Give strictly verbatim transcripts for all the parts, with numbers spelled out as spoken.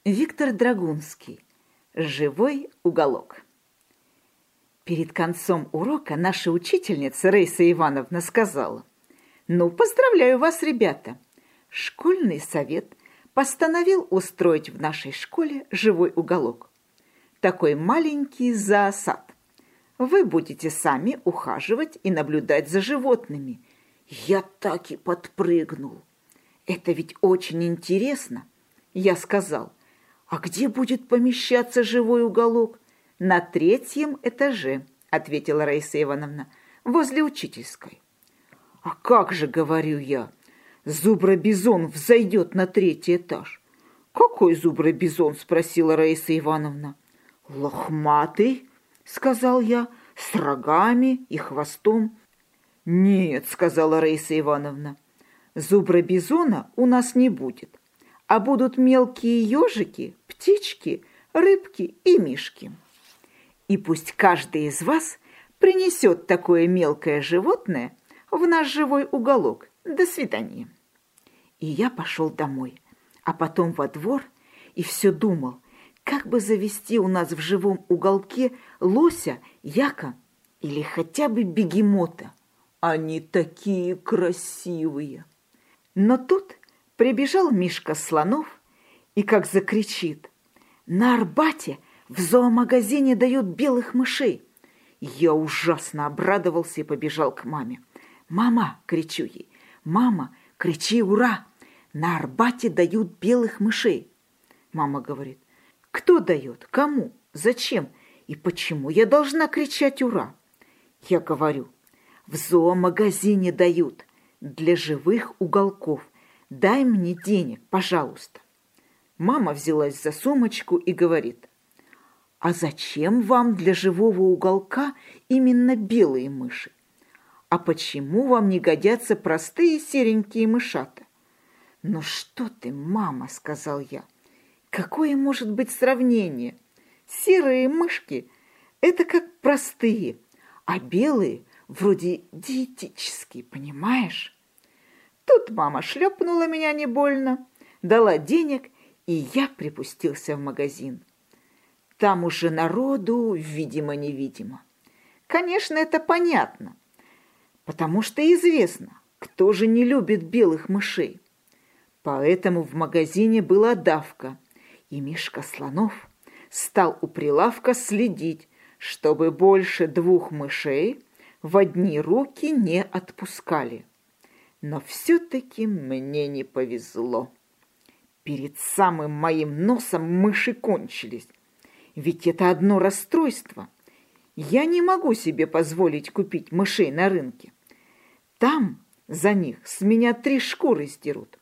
Виктор Драгунский. Живой уголок. Перед концом урока наша учительница Раиса Ивановна сказала: «Ну, поздравляю вас, ребята! Школьный совет постановил устроить в нашей школе живой уголок. Такой маленький зоосад. Вы будете сами ухаживать и наблюдать за животными». Я так и подпрыгнул. «Это ведь очень интересно!» Я сказал: «А где будет помещаться живой уголок?» «На третьем этаже», — ответила Раиса Ивановна, — «возле учительской». «А как же, — говорю я, — зубробизон взойдет на третий этаж?» «Какой зубробизон?» — спросила Раиса Ивановна. «Лохматый», — сказал я, — «с рогами и хвостом». «Нет», — сказала Раиса Ивановна, — «зубробизона у нас не будет, а будут мелкие ежики, птички, рыбки и мишки. И пусть каждый из вас принесет такое мелкое животное в наш живой уголок. До свидания». И я пошел домой, а потом во двор, и все думал, как бы завести у нас в живом уголке лося, яка или хотя бы бегемота. Они такие красивые. Но тут прибежал Мишка Слонов и как закричит: «На Арбате в зоомагазине дают белых мышей!» Я ужасно обрадовался и побежал к маме. «Мама!» — кричу ей. «Мама, кричи ура! На Арбате дают белых мышей!» Мама говорит: «Кто дает? Кому? Зачем? И почему я должна кричать ура?» Я говорю: «В зоомагазине дают для живых уголков. Дай мне денег, пожалуйста». Мама взялась за сумочку и говорит: «А зачем вам для живого уголка именно белые мыши? А почему вам не годятся простые серенькие мышата?» «Ну что ты, мама, — сказал я, — какое может быть сравнение? Серые мышки — это как простые, а белые вроде диетические, понимаешь?» Тут мама шлепнула меня не больно, дала денег, и я припустился в магазин. Там уже народу видимо-невидимо. Конечно, это понятно, потому что известно, кто же не любит белых мышей. Поэтому в магазине была давка, и Мишка Слонов стал у прилавка следить, чтобы больше двух мышей в одни руки не отпускали. Но все-таки мне не повезло. Перед самым моим носом мыши кончились. Ведь это одно расстройство. Я не могу себе позволить купить мышей на рынке. Там за них с меня три шкуры сдерут.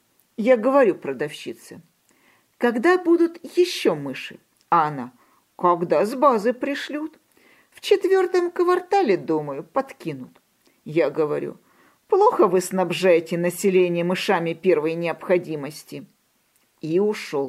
Я говорю продавщице: «Когда будут еще мыши?» А она: «Когда с базы пришлют? В четвертом квартале, думаю, подкинут». Я говорю: «Плохо вы снабжаете население мышами первой необходимости». И ушел.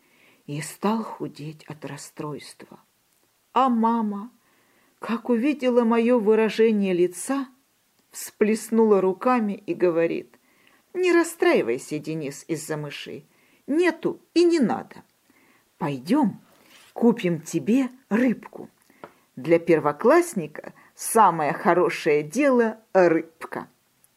И стал худеть от расстройства. А мама, как увидела мое выражение лица, всплеснула руками и говорит: «Не расстраивайся, Денис, из-за мышей. Нету и не надо. Пойдем, купим тебе рыбку. Для первоклассника самое хорошее дело — рыбка.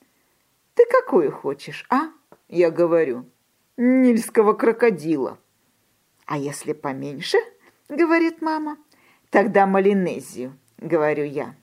Ты какую хочешь, а?» Я говорю: «Нильского крокодила». «А если поменьше, — говорит мама, — тогда малинезию», — говорю я.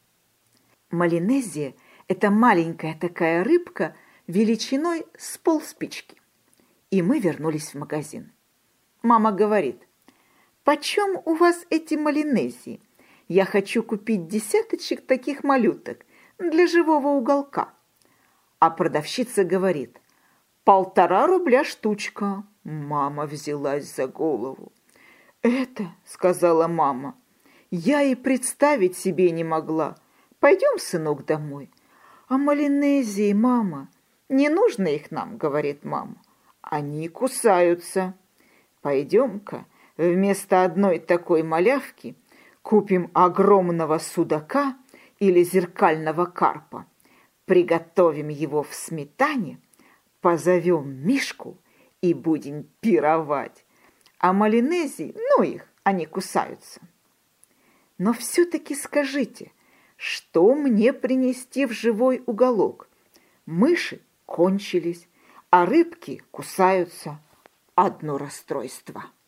Малинезия — это маленькая такая рыбка величиной с полспички. И мы вернулись в магазин. Мама говорит: «Почем у вас эти малинезии? Я хочу купить десяточек таких малюток для живого уголка». А продавщица говорит: «Полтора рубля штучка». Мама взялась за голову. «Это, — сказала мама, — я и представить себе не могла. Пойдем, сынок, домой». «А малинезии, мама, не нужно их нам, — говорит мама, — они кусаются. Пойдем-ка вместо одной такой малявки купим огромного судака или зеркального карпа, приготовим его в сметане, позовем Мишку и будем пировать. А малинези, ну их, они кусаются. Но все-таки скажите, что мне принести в живой уголок? Мыши кончились, а рыбки кусаются. Одно расстройство.